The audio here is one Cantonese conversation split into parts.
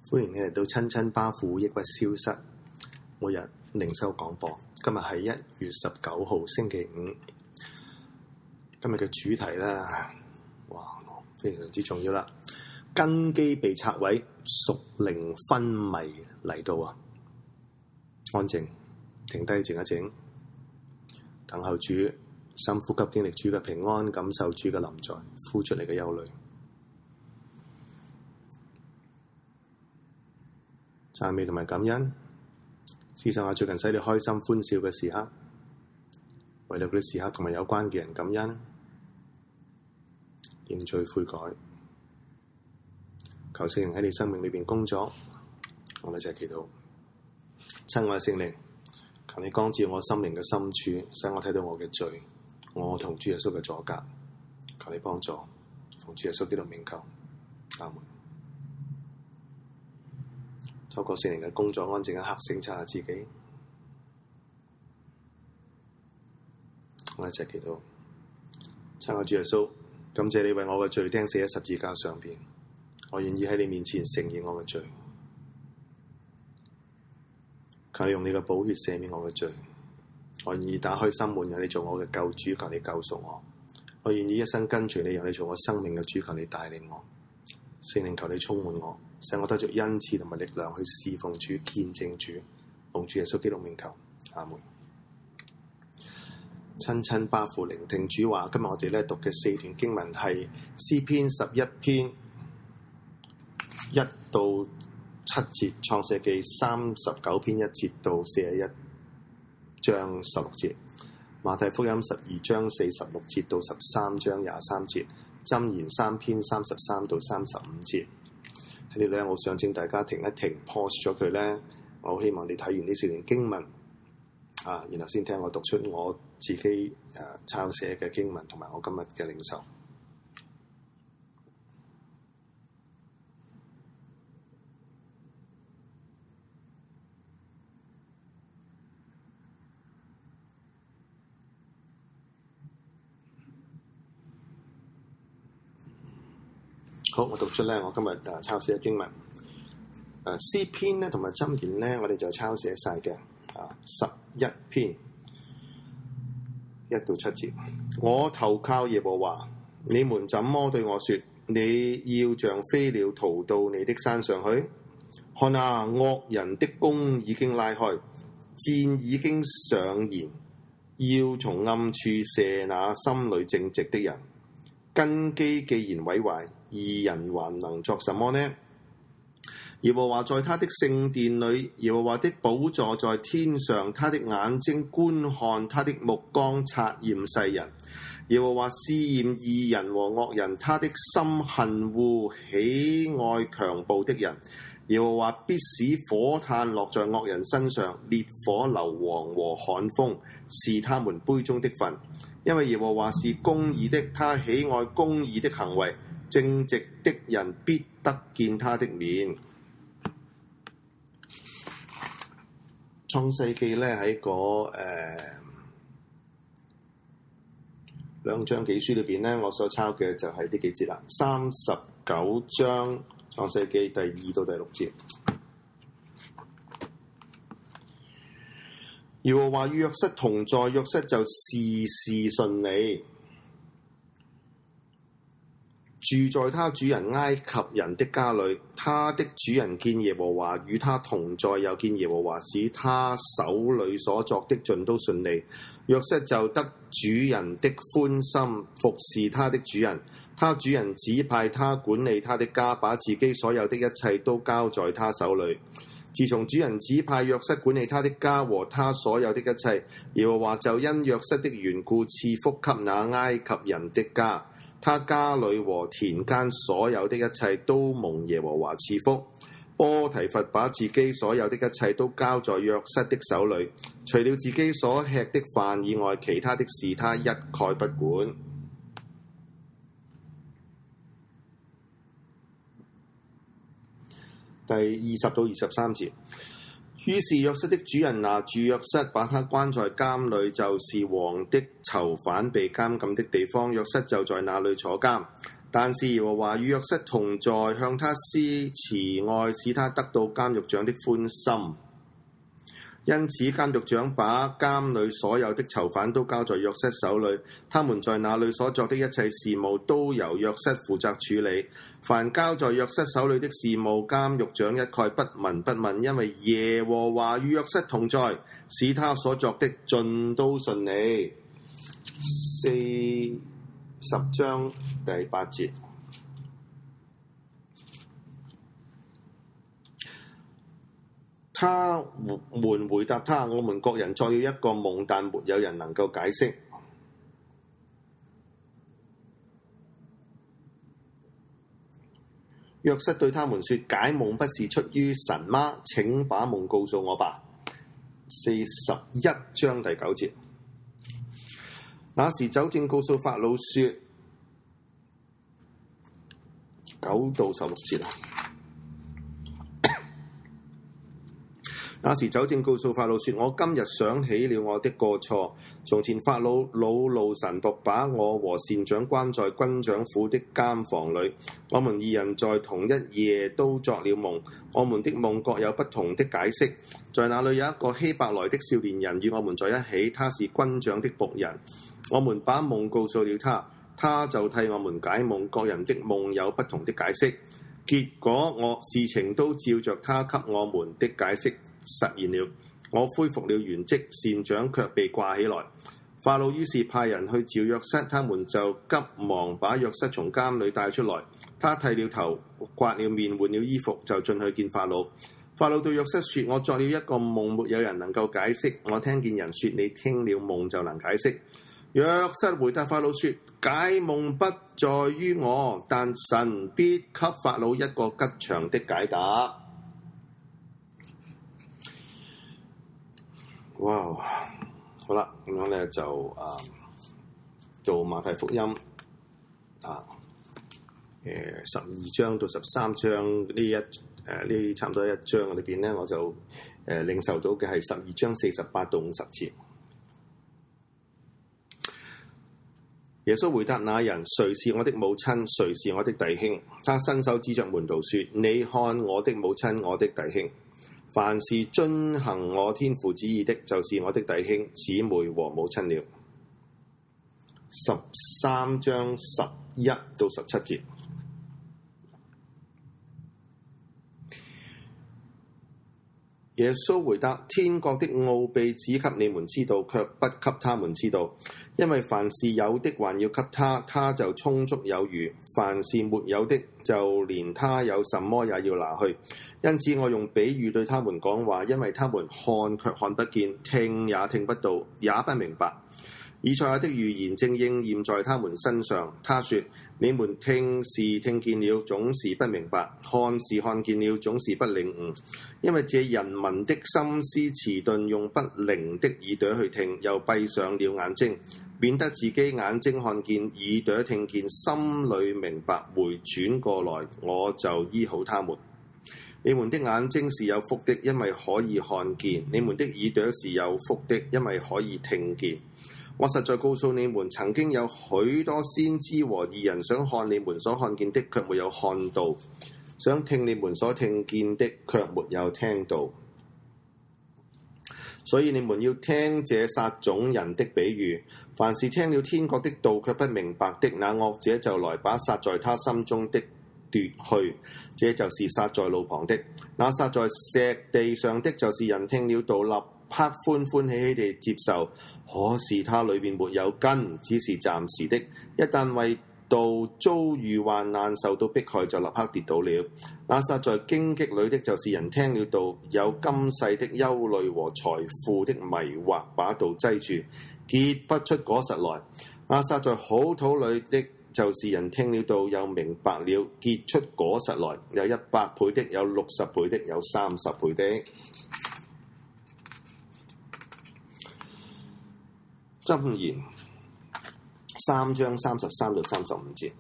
歡迎你嚟到親親巴富抑鬱消失每日靈修廣播。今日係1月19號星期五。今日嘅主題咧，非常之重要啦。根基被拆毀，屬靈昏迷嚟到啊！安靜，停低，靜一靜，等候主，深呼吸，經歷主嘅平安，感受主嘅臨在，呼出嚟嘅憂慮。讚美同埋感恩，思想下最近使你開心歡笑嘅時刻，為咗嗰啲時刻同埋有關嘅人感恩，認罪悔改，求聖靈喺你生命裏邊工作。我哋一齊祈禱。親愛嘅聖靈，求你光照我心靈嘅深處，使我睇到我嘅罪，我同主耶穌嘅阻隔。求你幫助，奉主耶穌基督名求，阿門。透過聖靈嘅工作，安靜一刻，省察下自己。我哋一齊祈禱。親愛主耶穌，感謝你為我嘅罪釘死喺十字架上邊，我願意喺你面前承認我嘅罪。求你用你嘅寶血赦免我嘅罪，我願意打開心門，讓你做我嘅救主，求你救贖我。我願意一生跟隨你，讓你做我生命嘅主，求你帶領我。聖靈，求你充滿我，使我得着恩賜同埋力量去侍奉主、見證主。奉主耶穌基督名求，阿門。親親巴富聆聽主話，今日我哋咧讀嘅4段經文係詩篇11篇1到7節，創世記39篇1節到41章16節，馬太福音12章46節到13章23節，箴言3篇33到35節。喺呢度咧，我想請大家停一停 ，pause 咗佢咧。我好希望你睇完呢4段經文然後先聽我讀出我自己抄寫嘅經文同埋我今日嘅領受。好，我讀出咧，我今日抄寫嘅經文。詩篇咧同埋箴言咧，我哋就抄寫晒嘅。11篇1到7節，我投靠耶和華，你們怎麼對我說？你要像飛鳥逃到你的山上去？看啊，惡人的弓已經拉開，箭已經上弦，要從暗處射那心裏正直的人。根基既然毀壞，義人還能作什麼呢？耶和華在他的聖殿裏，耶和華的寶座在天上，他的眼睛觀看，他的目光察驗世人。耶和華試驗義人和惡人，他的心恨惡喜愛強暴的人。耶和華必使火炭落在惡人身上，烈火硫磺和旱風是他們杯中的分。因為耶和華是公義的，他喜愛公義的行為，正直的人必得見他的面。創世記咧喺嗰2章紀書裏邊咧，我所抄嘅就係呢幾節啦。39章創世記第2到第6節。耶和華與約瑟同在，約瑟就事事順利，住在他主人埃及人的家裏。他的主人見耶和華與他同在，又見耶和華使他手裏所作的盡都順利。約瑟就得主人的歡心，服侍他的主人。他主人指派他管理他的家，把自己所有的一切都交在他手裏。自從主人指派約瑟管理他的家和他所有的一切，耶和華就因約瑟的緣故賜福給那埃及人的家。他家裏和田間所有的一切都蒙耶和華賜福。波提乏把自己所有的一切都交在約瑟的手裏，除了自己所吃的飯以外，其他的事他一概不管。第20到23節。於是約瑟的主人拿住約瑟，把他關在監裏，就是王的囚犯被監禁的地方。約瑟就在那裏坐監。 但是耶和華與約瑟同在，向他施慈愛，使他得到監獄長的歡心。因此監獄長把監裏所有的囚犯都交在約瑟手裏，他們在那裏所作的一切事務都由約瑟負責處理。凡交在約瑟手裏的事務，監獄長一概不聞不問，因為耶和華與約瑟同在，使他所作的盡都順利。40章第8節。他們回答他：我們各人作了一個夢，但沒有人能夠解釋。約瑟對他們說：解夢不是出於神嗎？請把夢告訴我吧。41章第9節。那時酒政告訴法老說，9到16節啊。那時酒政告訴法老說：我今日想起了我的過錯。從前法老惱怒臣僕，把我和膳長關在軍長府的監房裏。我們二人在同一夜都作了夢，我們的夢各有不同的解釋。在那裏有一個希伯來的少年人與我們在一起，他是軍長的僕人。我們把夢告訴了他，他就替我們解夢，各人的夢有不同的解釋。結果事情都照着他給我們的解釋實現了。我恢復了原職，膳長卻被掛起來。法老於是派人去召約瑟，他們就急忙把約瑟從監裏帶出來。他剃了頭，刮了面，換了衣服，就進去見法老。法老對約瑟說：我作了一個夢，沒有人能夠解釋。我聽見人說，你聽了夢就能解釋。約瑟回答法老說：解夢不在於我，但神必給法老一個吉祥的解答。哇，好啦，咁樣咧就到馬太福音12章到13章呢差唔多一章裏邊咧，我就領受到嘅係12章48到50節。耶穌回答那人：誰是我的母親？誰是我的弟兄？他伸手指着門徒說：你看我的母親，我的弟兄。凡是遵行我天父旨意的，就是我的弟兄、姊妹和母親了。13章11到17節。耶穌回答：天國的奧秘只給你們知道，卻不給他們知道。因為凡是有的還要給他，他就充足有餘；凡是沒有的，就連他有什麼也要拿去。因此我用比喻對他們講話，因為他們看卻看不見，聽也聽不到，也不明白。以賽亞的預言正應驗在他們身上。他說：你們聽是聽見了，總是不明白；看是看見了，總是不領悟。因為這人民的心思遲鈍，用不靈的耳朵去聽，又閉上了眼睛，免得自己眼睛看見，耳朵聽見，心裏明白，回轉過來，我就醫好他們。你們的眼睛是有福的，因為可以看見；你們的耳朵是有福的，因為可以聽見。我實在告訴你們，曾經有許多先知和義人想看你們所看見的，卻沒有看到；想聽你們所聽見的，卻沒有聽到。所以你們要聽這撒種人的比喻。凡是聽了天國的道卻不明白的，那惡者就來把撒在他心中的奪去。這就是撒在路旁的。那撒在石地上的，就是人聽了道，立刻歡歡喜喜地接受，可是他裏面沒有根，只是暫時的。一旦為道遭遇患難，受到迫害，就立刻跌倒了。那撒在荊棘裏的，就是人聽了道，有今世的憂慮和財富的迷惑，把道擠住，結不出果實來。那撒在好土裏的，就是人聽了道，又明白了，結出果實來，有100倍的，有60倍的，有30倍的。箴言3章33到35節。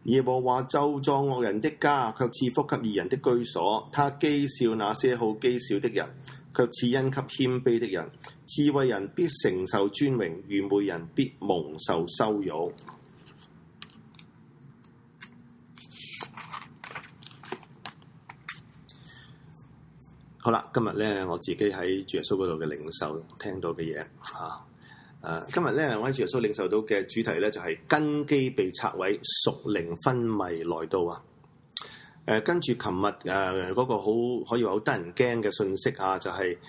耶和華咒詛惡人的家，卻賜福給義人的居所。他譏笑那些好譏笑的人，卻賜恩給謙卑的人。智慧人必承受尊榮，愚昧人必蒙受羞辱。好啦，今日咧我自己喺主耶穌嗰度嘅領受聽到嘅嘢嚇。今日咧我喺主耶穌領受到嘅主題咧就係根基被拆毀，屬靈昏迷來到啊！跟住琴日嗰個好可以話好得人驚嘅信息啊，就係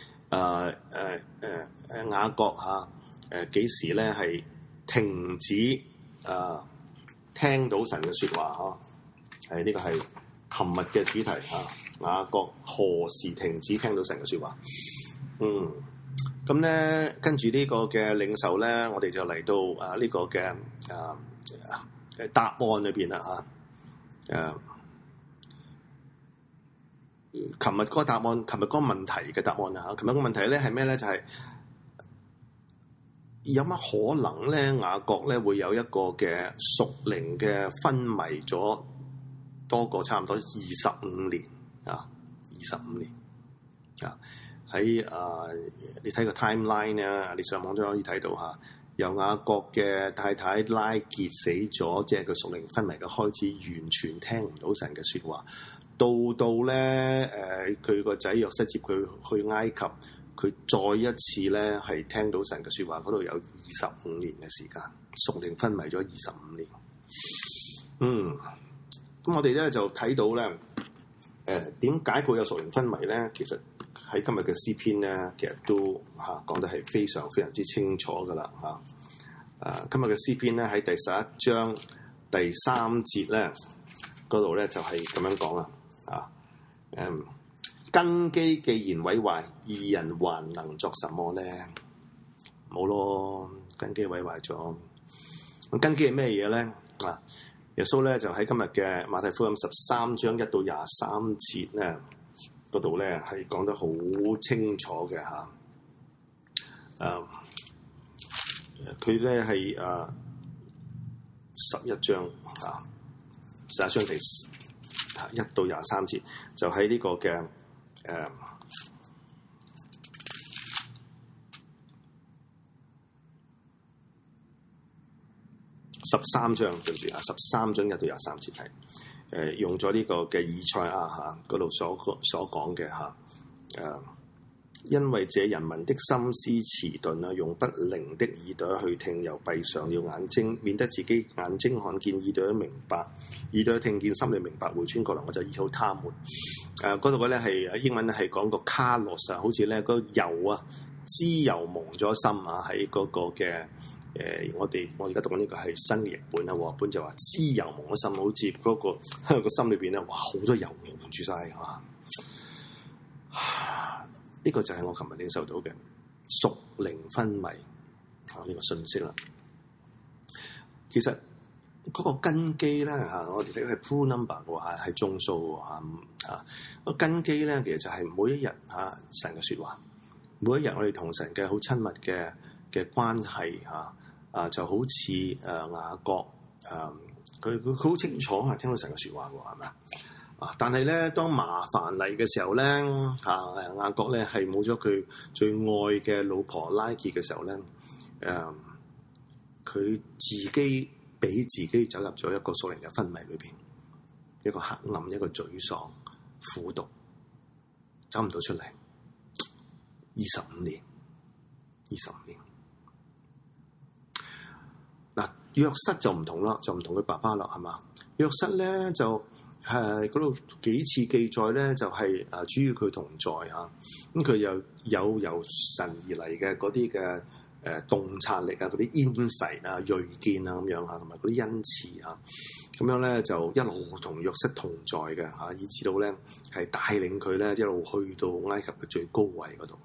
雅各嚇幾時咧係停止聽到神嘅説話嚇？係呢個係琴日嘅主題嚇。雅各何時停止聽到神嘅説話？咁咧跟住呢個嘅領受咧，我哋就嚟到呢個嘅答案裏邊啦嚇。琴日嗰個答案，琴日嗰個問題嘅答案啊嚇。琴日個問題咧係咩咧？就係有乜可能咧？雅各咧會有一個嘅屬靈嘅昏迷咗多過差唔多25年。25年啊！喺你睇個 timeline 咧，你上網都可以睇到嚇。由雅各嘅太太拉結死咗，即係佢屬靈昏迷嘅開始，完全聽唔到神嘅説話。到咧佢個仔約瑟接佢去埃及，佢再一次咧係聽到神嘅説話，嗰度有25年嘅時間，屬靈昏迷咗25年。咁我哋咧就睇到咧。點解佢有屬靈昏迷咧？其實喺今日嘅詩篇咧，其實都講得係非常非常之清楚噶啦嚇。今日嘅詩篇咧喺第11章第3節咧嗰度咧就係咁樣講啦。根基既然毀壞，義人還能作什麼咧？冇咯，根基毀壞咗。咁根基係咩嘢咧？耶穌咧就喺今日嘅馬太福音13章1到23節咧嗰度咧係講得好清楚嘅嚇。佢咧係11章11章第1到23節，就喺呢個嘅13章對住13章1到23節係用咗呢個嘅以賽亞嚇嗰度所講嘅嚇。因為這人民的心思遲鈍啊，用不靈的耳朵去聽，又閉上了眼睛，免得自己眼睛看見，耳朵明白，耳朵聽見，心裡明白，回轉過來我就醫好他們。嗰度嘅咧係英文咧係講個卡洛斯啊，好似咧個油啊，脂油蒙咗心啊，喺嗰個嘅。我而家讀緊呢個係新嘅譯本啦，譯本就話脂油蒙咗心，好似嗰個心裏邊咧，哇好多油蒙住晒嚇。呢個就係我琴日領受到嘅屬靈昏迷呢個信息啦。其實嗰個根基咧我哋睇係 proof number 喎係眾數喎個根基咧，其實就係每一日神嘅説話，每一日我哋同神嘅好親密嘅關係就好似雅各佢好清楚聽到神嘅説話喎，係咪但係咧，當麻煩嚟嘅時候咧雅各咧係冇咗佢最愛嘅老婆拉結嘅時候咧，佢自己俾自己走入咗一個屬靈嘅昏迷裏邊，一個黑暗，一個沮喪、苦毒，走唔到出嚟。25年。嗱，約瑟就唔同啦，就唔同佢爸爸啦，係嘛？約瑟咧就嗰度幾次記載咧，就係主與佢同在嚇，咁佢又有由神而嚟嘅嗰啲嘅洞察力啊，嗰啲 insight 啊、銳見啊咁樣嚇，同埋嗰啲恩賜啊，咁樣咧就一路同約瑟同在嘅嚇，以至到咧係帶領佢咧一路去到埃及嘅最高位嗰度。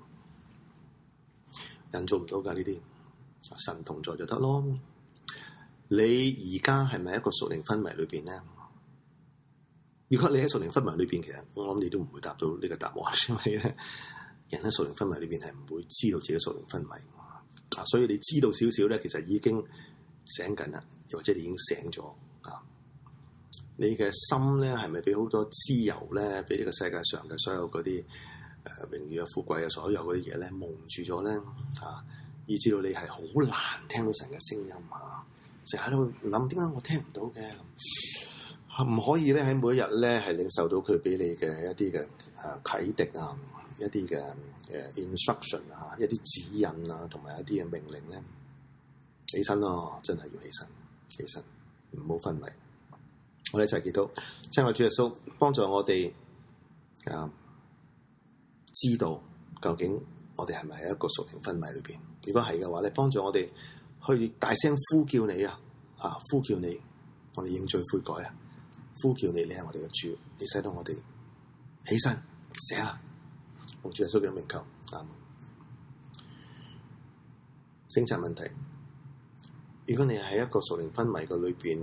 人做唔到㗎呢啲，神同在就得咯。你而家係咪一個屬靈昏迷裏邊咧？如果你喺屬靈昏迷裏邊，其實我諗你都唔會答到呢個答案，因為咧人喺屬靈昏迷裏邊係唔會知道自己屬靈昏迷所以你知道少少咧，其實已經醒緊啦，又或者你已經醒咗你嘅心咧係咪俾好多自由咧，俾呢個世界上嘅所有嗰啲榮譽啊、富貴啊，所有嗰啲嘢咧蒙住咗咧啊，以至到你係好難聽到神嘅聲音啊，成日喺度諗點解我聽唔到嘅？唔可以咧喺每一日咧係領受到佢俾你嘅一啲嘅啟迪啊，一啲嘅instruction 啊，一啲指引啊，同埋一啲嘅命令咧，起身咯，真係要起身，起身，唔好昏迷。我哋一齊祈禱，親愛主耶穌，幫助我哋知道究竟我哋係咪喺一個屬靈昏迷裏邊？如果係嘅話咧，幫助我哋去大聲呼叫你啊！呼叫你，我哋認罪悔改啊！呼叫你，你係我哋嘅主，你使到我哋起身醒啊！奉主耶穌嘅名求，阿門。醒察問題，如果你係一個屬靈昏迷嘅裏邊，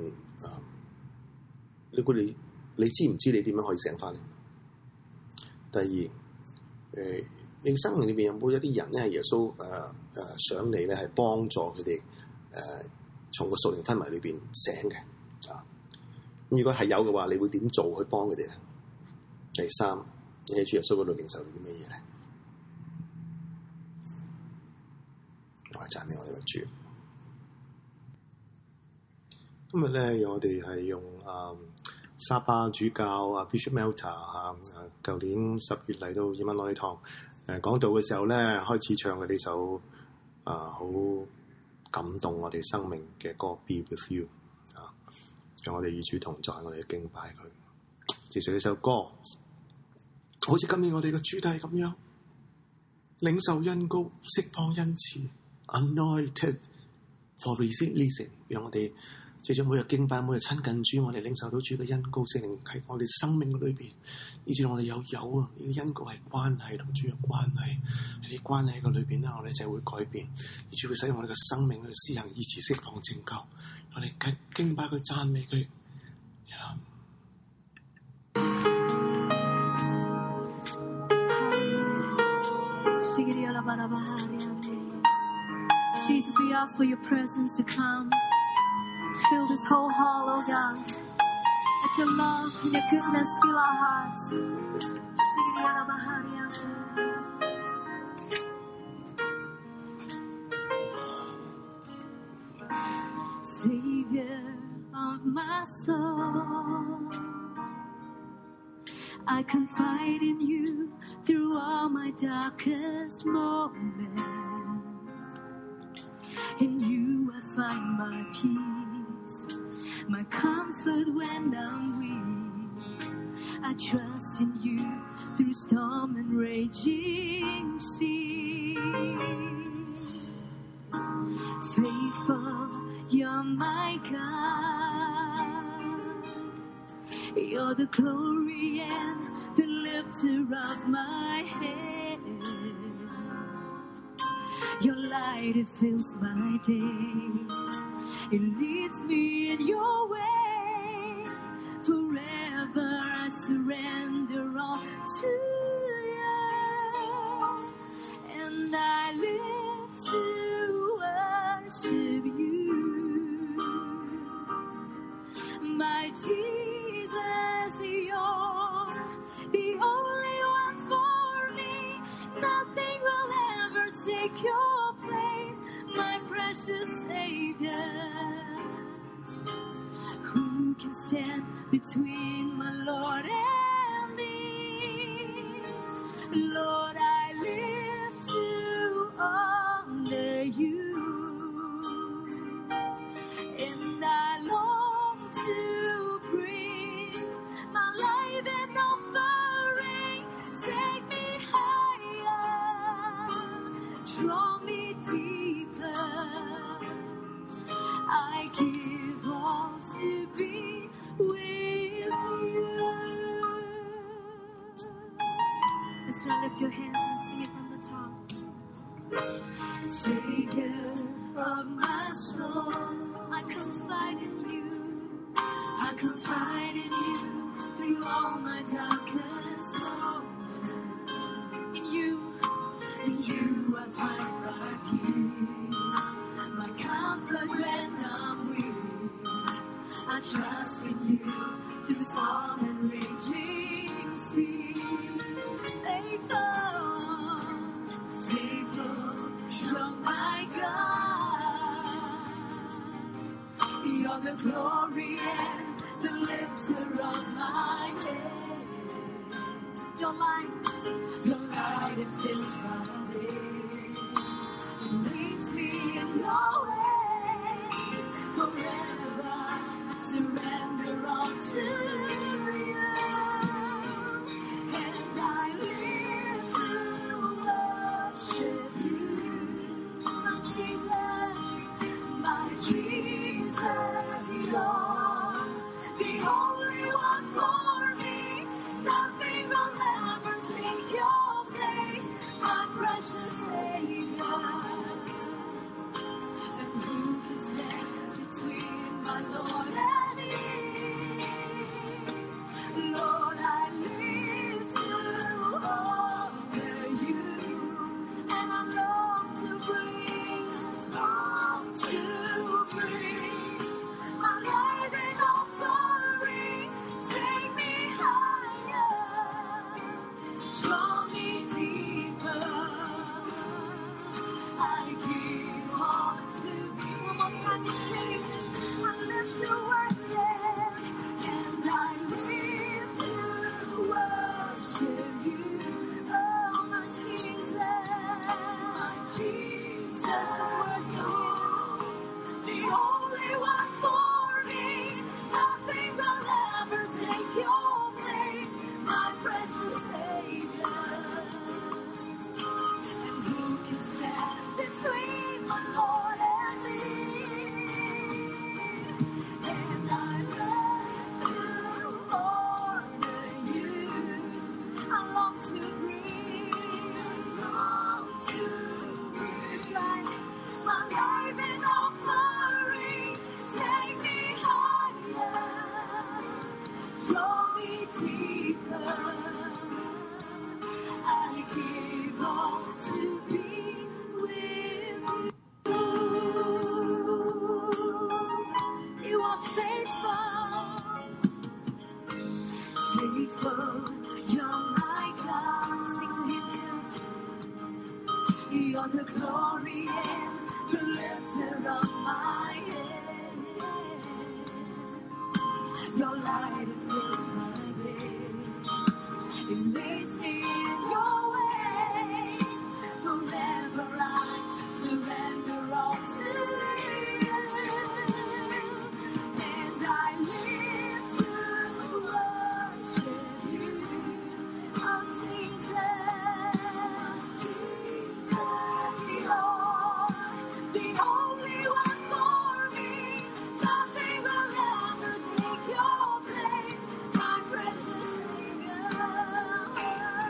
如果你知唔知你點樣可以醒翻咧？第二，你生命裏邊有冇一啲人咧係耶穌想你咧係幫助佢哋從個屬靈昏迷裏邊醒嘅啊？咁如果係有嘅話，你會點做去幫佢哋咧？第三，你喺主耶穌嗰度領受到啲咩嘢咧？我哋讚美我哋嘅主。今日咧，我哋係用沙巴主教Bishop Melter 舊年10月嚟到以馬內利堂講道嘅時候咧，開始唱嘅呢首好感動我哋生命嘅歌《Be With You》啊，讓我哋與主同在，我哋敬拜佢。接住呢首歌，好似今年我哋嘅主題咁樣，領受恩膏，釋放恩賜 ，Anointed for Releasing， 讓我哋藉著每日敬拜，每日親近主，我哋領受到主嘅恩膏，聖靈喺我哋生命裏邊，以至我哋有呢個恩膏係關係同主嘅關係，喺啲關係嘅裏邊咧，我哋就會改變，以至會使用我哋嘅生命去施行醫治、釋放、拯救，我哋敬拜佢、讚美佢。 Jesus, we ask for your presence to come. Fill this whole hall, oh God. Let your love and your goodness fill our hearts. Savior of my soul, I confide in you through all my darkest moments. In you I find my peace, my comfort when I'm weak. I trust in you through storm and raging sea. Faithful, you're my God. You're the glory and the lifter of my head. Your light, it fills my days. It leads me in your ways. Forever I surrender all to you. And I live to worship you. My Jesus, you're the only one for me. Nothing will ever take your place, my precious Savior. Who can stand between my Lord and me? Lord, I live to honor you, and I long to bring my life in offering. Take me higher, draw me deeper. I give all to be with you. Let's now lift your hands and sing it from the top. Savior of my soul, I confide in you. I confide in you through all my darkest moments. In you I find my peace, my comfort when I'm weak. I trust in you my God. You're the glory and the lifter of my head. Your light it fills my days. It leads me in your ways. Forever I surrender all to you. And I live to worship you. My Jesus, you're the only one for me. Nothing will ever take your place, my precious Savior. And who can stand between my Lord and me? Lord, I live to honor you, and I long to bring my life in offering. Take me higher, draw me deeper. I give all to you. One more time, you sing. I live to worship, and I live to worship you. Oh, my Jesus, just worship you. The only one for me. Nothing will ever take your place, my precious Savior. And who can stand between my Lord and me? And I love to honor you. I long to bring, it's right, my life in offering. Take me higher, draw me deeper. I give all to be with you. You are faithful, you're my God. Sing to him, church. You're the glory and the lifter of my head. Your light it fills my day. It leads me in your ways. Forever I surrender all to you. And I live to worship you. Oh, Jesus, you're the only one for me. Nothing will ever take your place, my precious Savior.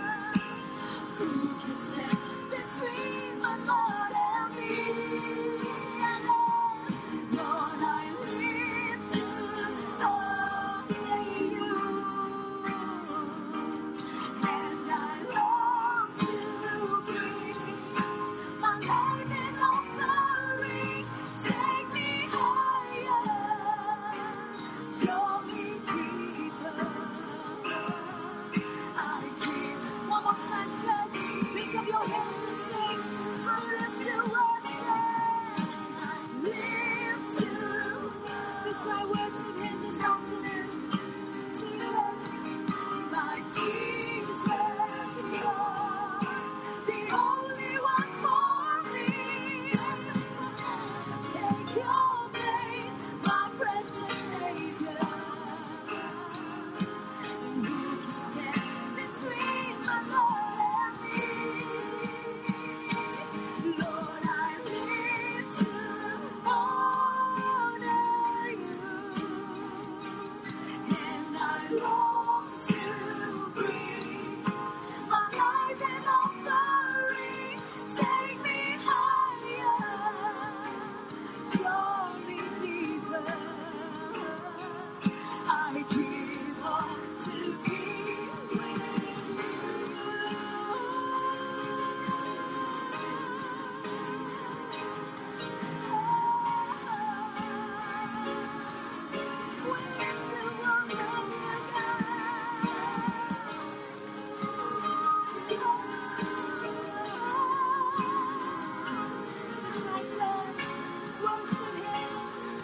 worship Him.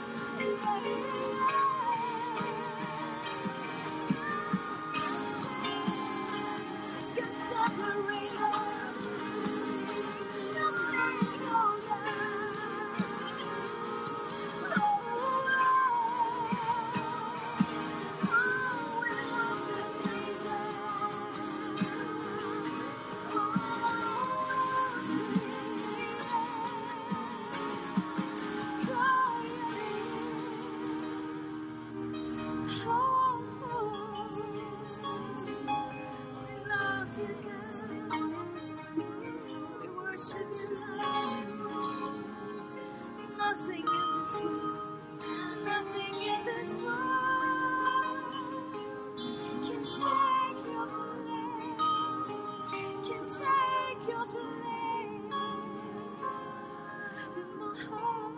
You separate us. Nothing, oh God. Nothing in this world, nothing in this world can take your place, can take your place in my heart.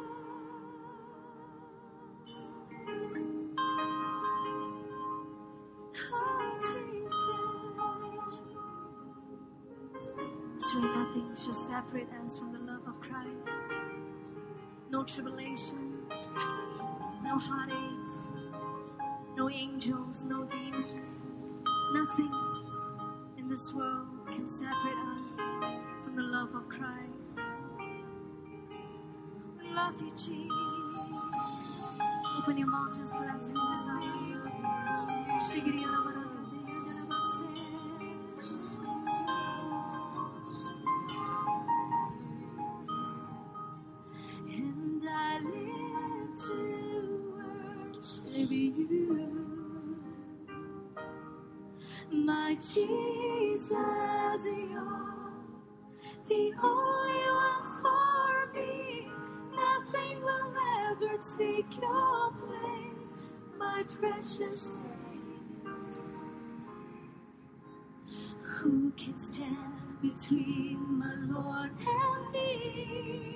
Oh, Jesus. Surely nothing shall separate us from the love of Christ. No tribulation, no heartaches, no angels, no demons. Nothing in this world can separate us from the love of Christ. We love you, Jesus. Open your mouth, just bless Him this afternoon. And I live to worship you, my Jesus, you're the only one for me. Nothing will ever take your place, my precious Savior. Who can stand between my Lord and me?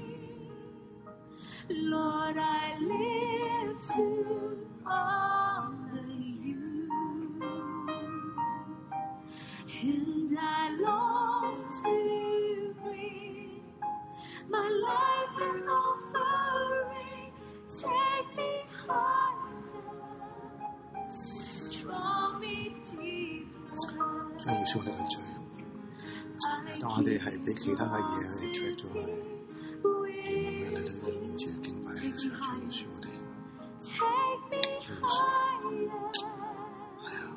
Lord, I live to honor you, and I long to bring my life an offering. Take me higher, draw me deeper. 真係要贖我哋嘅罪。當我哋係俾其他嘅嘢去 track 咗佢，而唔係嚟到你面前敬拜嘅時候，真係要贖我哋。真係要贖。係啊。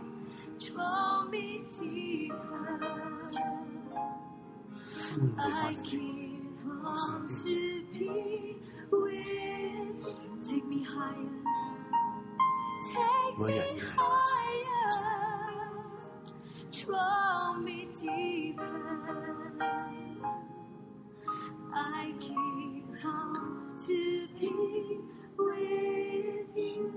呼喚我哋翻嚟你身邊。每一日與你喺埋一齊。 Draw me deeper. I give out to be with you.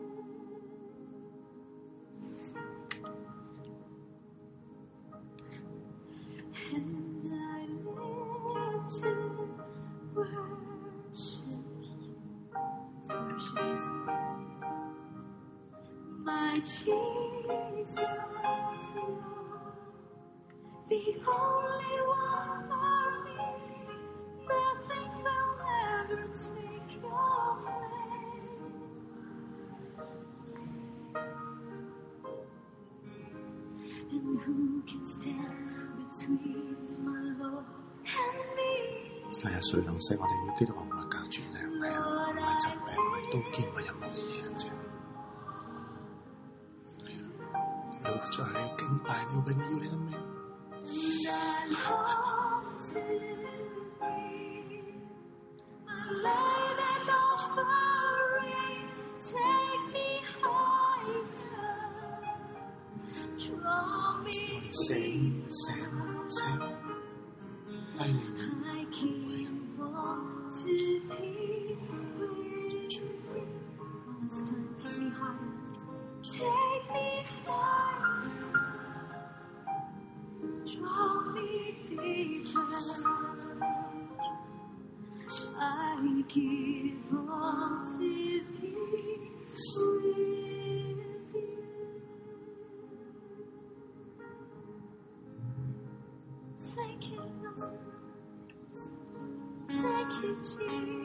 And I live to worship you. Worship my Jesus, Lord, the only one for me. Nothing will ever take your place. And who can stand between my Lord and me? 係啊，誰能使我哋與基督嘅愛隔絕呢？係啊，唔係疾病，唔係刀劍，唔係任何嘅嘢啫。你活在你敬拜你榮耀你嘅名。我哋醒，歸回你。 Take me higher, draw me deeper. I give all to be with you. Thank you, Lord. Thank you, Jesus.